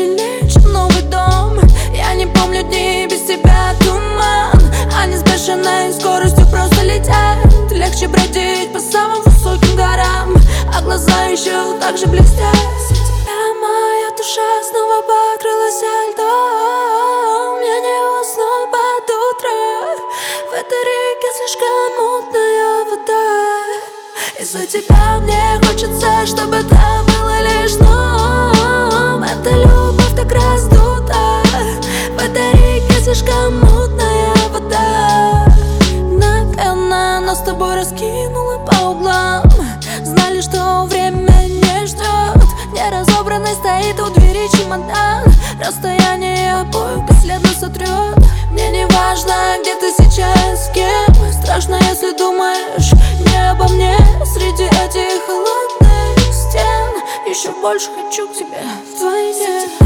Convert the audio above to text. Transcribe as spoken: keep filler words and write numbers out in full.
сильнее, чем новый дом. Я не помню дни без тебя, туман. Они с бешеной скоростью просто летят. Легче бродить по самым высоким горам, а глаза еще так же блестят. Из-за тебя моя душа снова покрылась льдом. Я не усну под утро, в этой реке слишком мутная вода. Из-за тебя мне хочется, чтобы это было лишь сном. Эта любовь так раздута, в этой реке слишком мутная вода. Наверное, нас с тобой раскинуло по углам. Знали, что время не ждет. Неразобранный стоит у двери чемодан. Расстояние обоих бесследно сотрет. Мне не важно, где ты сейчас, с кем. Страшно, если думаешь не обо мне. Среди этих холодных стен еще больше хочу к тебе вдвойне.